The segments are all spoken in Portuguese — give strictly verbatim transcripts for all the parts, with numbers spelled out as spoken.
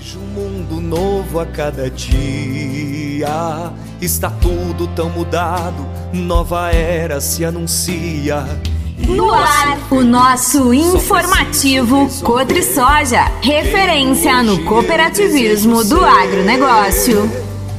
Vejo um mundo novo a cada dia. Está tudo tão mudado, nova era se anuncia. No ar, o nosso informativo Cotrisoja, referência no cooperativismo do agronegócio.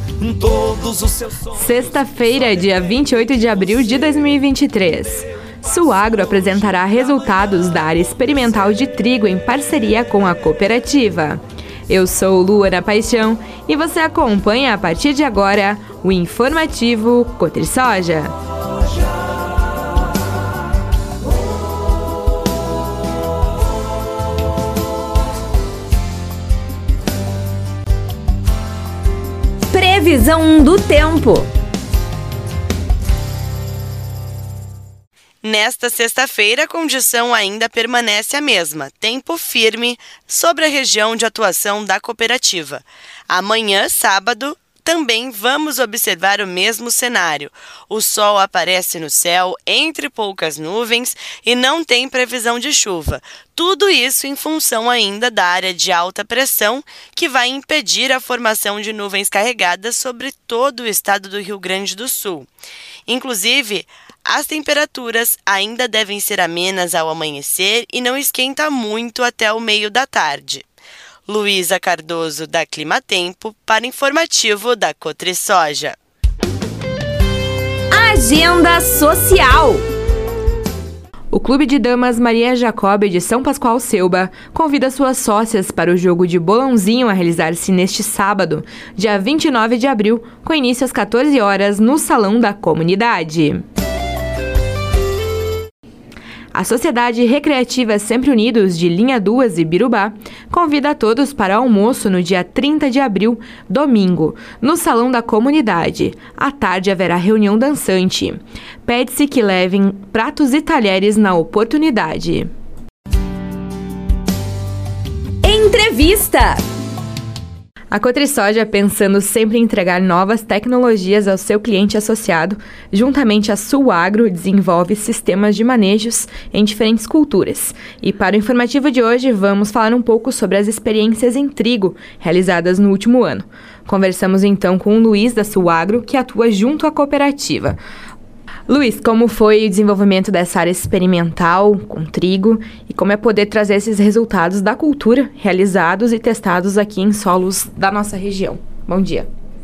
Sexta-feira, dia vinte e oito de abril de dois mil e vinte e três. Suagro apresentará resultados da área experimental de trigo em parceria com a cooperativa. Eu sou Luana Paixão e você acompanha a partir de agora o informativo Cotrisoja. Previsão do tempo. Nesta sexta-feira, a condição ainda permanece a mesma, tempo firme sobre a região de atuação da cooperativa. Amanhã, sábado, também vamos observar o mesmo cenário. O sol aparece no céu entre poucas nuvens e não tem previsão de chuva. Tudo isso em função ainda da área de alta pressão, que vai impedir a formação de nuvens carregadas sobre todo o estado do Rio Grande do Sul. Inclusive, as temperaturas ainda devem ser amenas ao amanhecer e não esquenta muito até o meio da tarde. Luísa Cardoso, da Climatempo, para informativo da Cotrisoja. Agenda Social. O Clube de Damas Maria Jacob de São Pascoal Selba convida suas sócias para o jogo de bolãozinho a realizar-se neste sábado, dia vinte e nove de abril, com início às quatorze horas no Salão da Comunidade. A Sociedade Recreativa Sempre Unidos de Linha duas e Birubá convida a todos para almoço no dia trinta de abril, domingo, no Salão da Comunidade. À tarde haverá reunião dançante. Pede-se que levem pratos e talheres na oportunidade. Entrevista. A Cotrisoja, pensando sempre em entregar novas tecnologias ao seu cliente associado, juntamente a Suagro, desenvolve sistemas de manejos em diferentes culturas. E para o informativo de hoje, vamos falar um pouco sobre as experiências em trigo realizadas no último ano. Conversamos então com o Luiz da Suagro, que atua junto à cooperativa. Luiz, como foi o desenvolvimento dessa área experimental com trigo e como é poder trazer esses resultados da cultura realizados e testados aqui em solos da nossa região? Bom dia.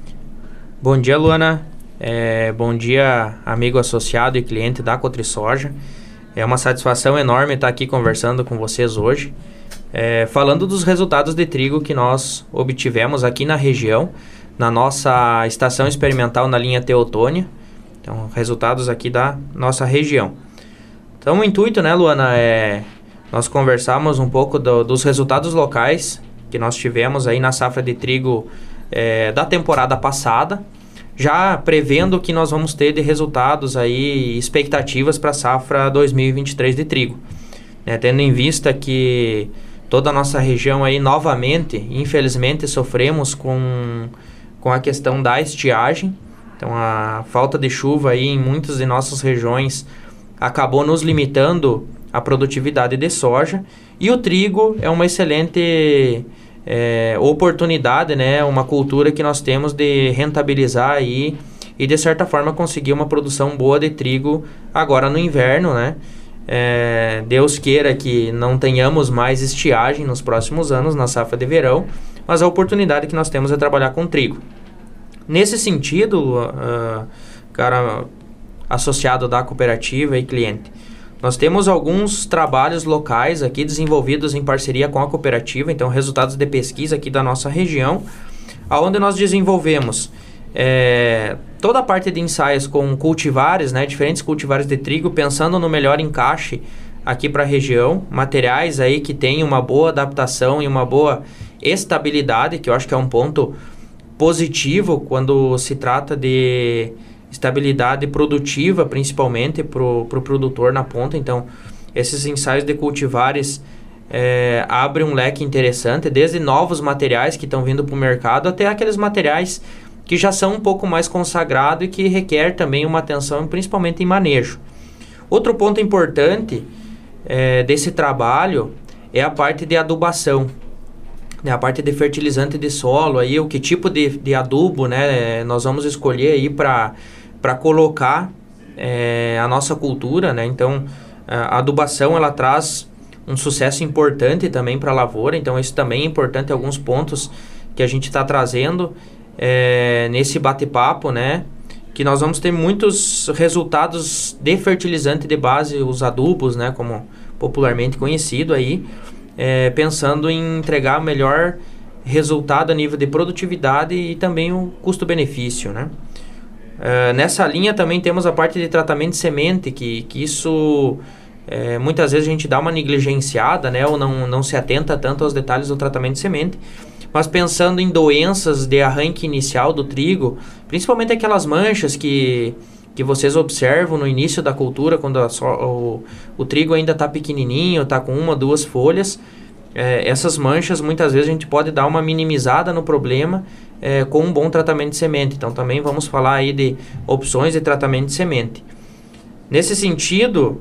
Bom dia, Luana. É, bom dia, amigo associado e cliente da Cotrisoja. É uma satisfação enorme estar aqui conversando com vocês hoje, é, falando dos resultados de trigo que nós obtivemos aqui na região, na nossa estação experimental na linha Teotônia. Então, resultados aqui da nossa região. Então, o intuito, né, Luana, é nós conversarmos um pouco do, dos resultados locais que nós tivemos aí na safra de trigo é, da temporada passada, já prevendo o que nós vamos ter de resultados aí, expectativas para a safra dois mil e vinte e três de trigo. Né, tendo em vista que toda a nossa região aí, novamente, infelizmente, sofremos com, com a questão da estiagem. Então, a falta de chuva aí em muitas de nossas regiões acabou nos limitando a produtividade de soja. E o trigo é uma excelente é, oportunidade, né? Uma cultura que nós temos de rentabilizar aí e, de certa forma, conseguir uma produção boa de trigo agora no inverno, né? É, Deus queira que não tenhamos mais estiagem nos próximos anos, na safra de verão, mas a oportunidade que nós temos é trabalhar com trigo. Nesse sentido, uh, cara associado da cooperativa e cliente, nós temos alguns trabalhos locais aqui desenvolvidos em parceria com a cooperativa, então resultados de pesquisa aqui da nossa região, onde nós desenvolvemos é, toda a parte de ensaios com cultivares, né, diferentes cultivares de trigo, pensando no melhor encaixe aqui para a região, materiais aí que têm uma boa adaptação e uma boa estabilidade, que eu acho que é um ponto positivo quando se trata de estabilidade produtiva, principalmente para o pro produtor na ponta. Então, esses ensaios de cultivares é, abrem um leque interessante, desde novos materiais que estão vindo para o mercado até aqueles materiais que já são um pouco mais consagrados e que requer também uma atenção, principalmente em manejo. Outro ponto importante é, desse trabalho é a parte de adubação. né, a parte de fertilizante de solo, aí, o que tipo de, de adubo, né, nós vamos escolher aí para para colocar é, a nossa cultura, né? Então, a adubação, ela traz um sucesso importante também para a lavoura, então isso também é importante, alguns pontos que a gente está trazendo é, nesse bate-papo, né? Que nós vamos ter muitos resultados de fertilizante de base, os adubos, né? Como popularmente conhecido aí, é, pensando em entregar o melhor resultado a nível de produtividade e também o custo-benefício, né? Uh, nessa linha também temos a parte de tratamento de semente, que, que isso é, muitas vezes a gente dá uma negligenciada, né, ou não, não se atenta tanto aos detalhes do tratamento de semente, mas pensando em doenças de arranque inicial do trigo, principalmente aquelas manchas que, que vocês observam no início da cultura, quando a so, o, o trigo ainda está pequenininho, está com uma, duas folhas, é, essas manchas muitas vezes a gente pode dar uma minimizada no problema É, com um bom tratamento de semente. Então também vamos falar aí de opções de tratamento de semente. Nesse sentido,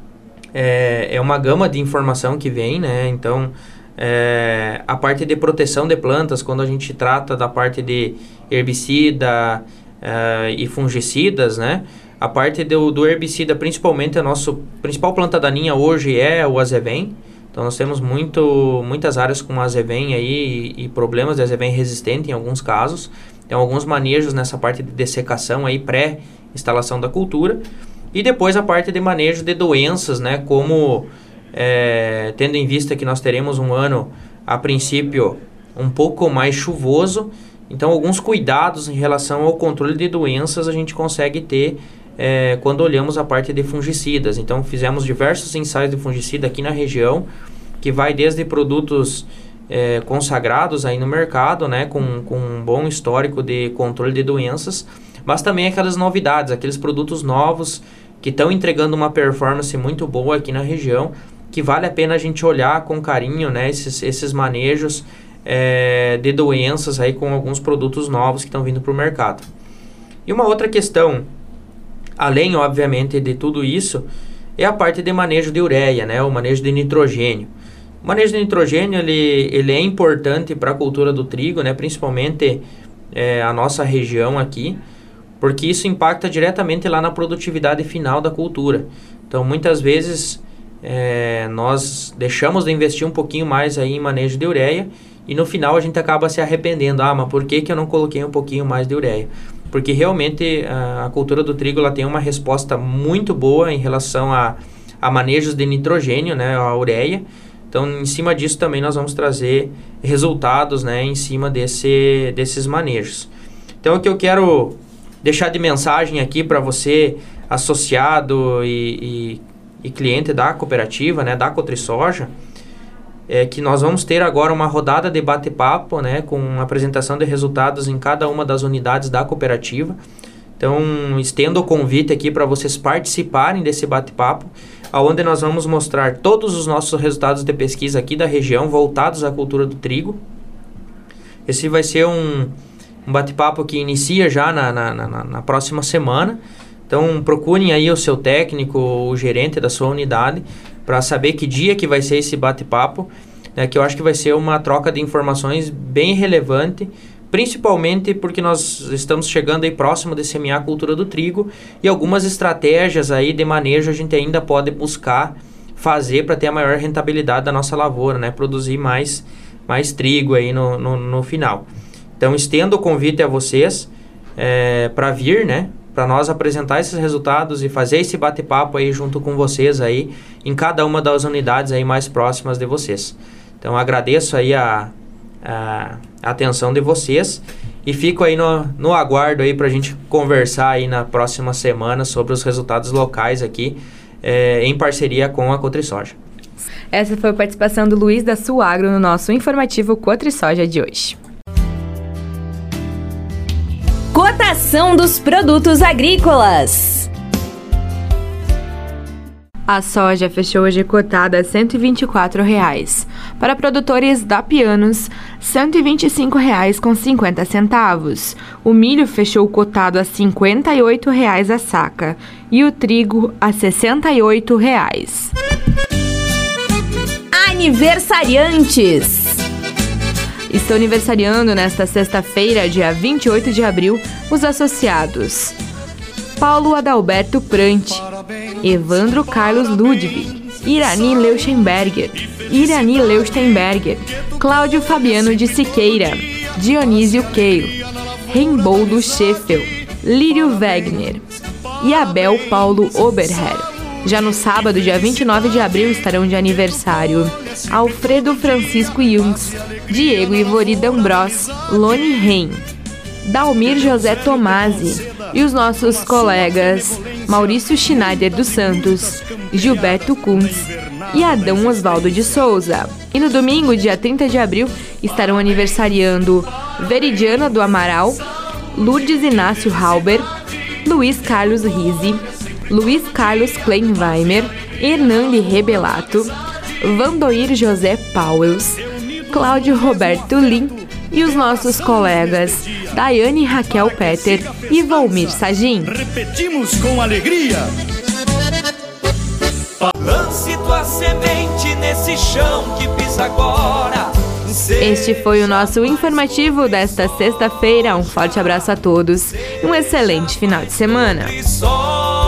é, é uma gama de informação que vem, né? Então é, a parte de proteção de plantas, quando a gente trata da parte de herbicida é, e fungicidas, né? A parte do, do herbicida, principalmente a nossa principal planta daninha hoje é o azevém. Então nós temos muito, muitas áreas com azevém aí e, e problemas de azevém resistente em alguns casos. Então alguns manejos nessa parte de dessecação aí pré-instalação da cultura. E depois a parte de manejo de doenças, né? Como é, tendo em vista que nós teremos um ano, a princípio, um pouco mais chuvoso. Então alguns cuidados em relação ao controle de doenças a gente consegue ter É, quando olhamos a parte de fungicidas. Então fizemos diversos ensaios de fungicida aqui na região, que vai desde produtos é, consagrados aí no mercado, né, com, com um bom histórico de controle de doenças, mas também aquelas novidades, aqueles produtos novos que estão entregando uma performance muito boa aqui na região, que vale a pena a gente olhar com carinho, né, esses, esses manejos é, de doenças aí com alguns produtos novos que estão vindo para o mercado. E uma outra questão, além, obviamente, de tudo isso, é a parte de manejo de ureia, né? O manejo de nitrogênio. O manejo de nitrogênio, ele, ele é importante para a cultura do trigo, né? Principalmente é, a nossa região aqui, porque isso impacta diretamente lá na produtividade final da cultura. Então, muitas vezes, é, nós deixamos de investir um pouquinho mais aí em manejo de ureia e no final a gente acaba se arrependendo. Ah, mas por que, que eu não coloquei um pouquinho mais de ureia? Porque realmente a, a cultura do trigo ela tem uma resposta muito boa em relação a, a manejos de nitrogênio, né, a ureia. Então, em cima disso também nós vamos trazer resultados, né, em cima desse, desses manejos. Então, o que eu quero deixar de mensagem aqui para você, associado e, e, e cliente da cooperativa, né, da Cotrisoja, é que nós vamos ter agora uma rodada de bate-papo, né, com apresentação de resultados em cada uma das unidades da cooperativa. Então, estendo o convite aqui para vocês participarem desse bate-papo, onde nós vamos mostrar todos os nossos resultados de pesquisa aqui da região, voltados à cultura do trigo. Esse vai ser um, um bate-papo que inicia já na, na, na, na próxima semana. Então, procurem aí o seu técnico, o gerente da sua unidade, para saber que dia que vai ser esse bate-papo, né, que eu acho que vai ser uma troca de informações bem relevante, principalmente porque nós estamos chegando aí próximo de semear a cultura do trigo e algumas estratégias aí de manejo a gente ainda pode buscar fazer para ter a maior rentabilidade da nossa lavoura, né, produzir mais, mais trigo aí no, no, no final. Então, estendo o convite a vocês é, para vir, né, para nós apresentar esses resultados e fazer esse bate-papo aí junto com vocês aí em cada uma das unidades aí mais próximas de vocês. Então agradeço aí a, a, a atenção de vocês e fico aí no, no aguardo aí para a gente conversar aí na próxima semana sobre os resultados locais aqui é, em parceria com a Cotrisoja. Essa foi a participação do Luiz da Suagro no nosso informativo Cotrisoja de hoje. Cotação dos produtos agrícolas. A soja fechou hoje cotada a cento e vinte e quatro reais. Para produtores da Pianos, cento e vinte e cinco reais com cinquenta centavos. O milho fechou cotado a cinquenta e oito reais a saca e o trigo a sessenta e oito reais. Aniversariantes. Estão aniversariando nesta sexta-feira, dia vinte e oito de abril, os associados Paulo Adalberto Prante, Evandro Carlos Ludwig, Irani Leuchtenberger, Irani Leuchtenberger, Cláudio Fabiano de Siqueira, Dionísio Keio, Reimboldo Scheffel, Lírio Wegner e Abel Paulo Oberherr. Já no sábado, dia vinte e nove de abril, estarão de aniversário Alfredo Francisco Jungs, Diego Ivori D'Ambros, Loni Reim, Dalmir José Tomasi e os nossos colegas Maurício Schneider dos Santos, Gilberto Kuntz e Adão Osvaldo de Souza. E no domingo, dia trinta de abril, estarão aniversariando Veridiana do Amaral, Lourdes Inácio Halber, Luiz Carlos Rizzi, Luiz Carlos Kleinweimer, Hernande Rebelato, Vandoir José Pauels, Cláudio Roberto Lim e os nossos colegas Daiane Raquel Peter e Valmir Sagin. Repetimos com alegria. Lance tua semente nesse chão que pisa agora. Este foi o nosso informativo desta sexta-feira. Um forte abraço a todos e um excelente final de semana.